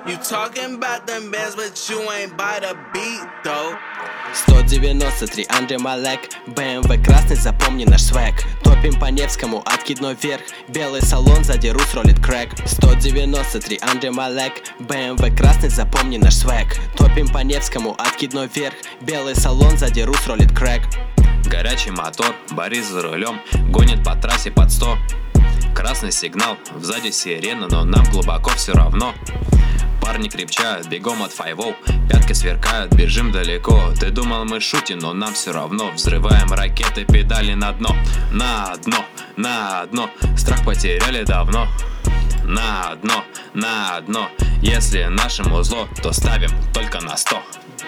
You talking about them bands, but you ain't by the beat, though. 193, Андрей Малек, BMW красный, запомни наш свек. Топим по Невскому, откидной вверх, белый салон, сзади Рус ролит крэк. 193, Андрей Малек, BMW красный, запомни наш свек. Топим по Невскому, откидной вверх, белый салон, сзади Рус ролит крэк. Горячий мотор, Борис за рулем, гонит по трассе под 100. Красный сигнал, сзади сирена, но нам глубоко все равно. Парни крепчают, бегом от файвов, пятки сверкают, бежим далеко. Ты думал, мы шутим, но нам все равно. Взрываем ракеты, педали на дно. На дно, на дно, страх потеряли давно. На дно, если нашему зло, то ставим только на 100.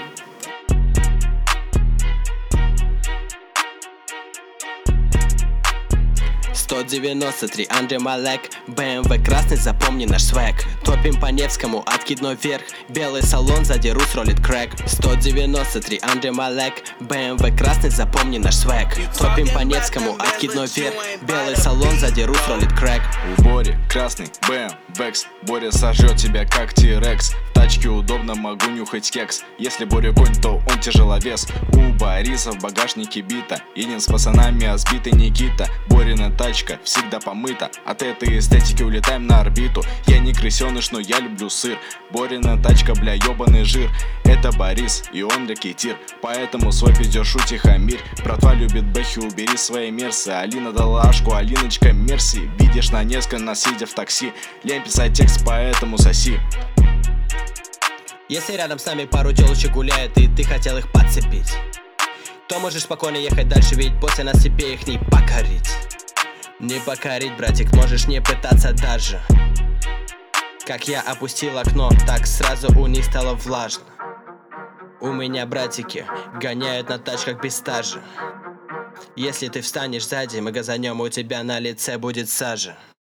193, Андрей Малек, BMW красный, запомни наш свек. Топим по Невскому, откидной вверх, белый салон, сзади Рус ролит крэк. 193, Андрей Малек, BMW красный, запомни наш свек. Топим по Невскому, откидной вверх, белый салон, сзади Рус ролит крэк. В Боре красный BMW, Боря сожжет тебя как T-Rex. В тачке удобно, могу нюхать кекс. Если Боря конь, то он тяжеловес. У Бориса в багажнике бита, Инин с пацанами, а сбитый Никита. Борина тачка всегда помыта, от этой эстетики улетаем на орбиту. Я не крысеныш, но я люблю сыр. Борина тачка, бля, ёбаный жир. Это Борис, и он ракетир, поэтому свой пиздёж утихомирь. Братва любит бэхи, убери свои мерсы. Алина дала ашку, Алиночка мерси. Видишь на несколько нас, сидя в такси. Лень писать текст, поэтому соси. Если рядом с нами пару телочек гуляет, и ты хотел их подцепить, то можешь спокойно ехать дальше, ведь после нас тебе их не покорить. Не покорить, братик, можешь не пытаться даже. Как я опустил окно, так сразу у них стало влажно. У меня братики гоняют на тачках без стажа. Если ты встанешь сзади, мы газанем, у тебя на лице будет сажа.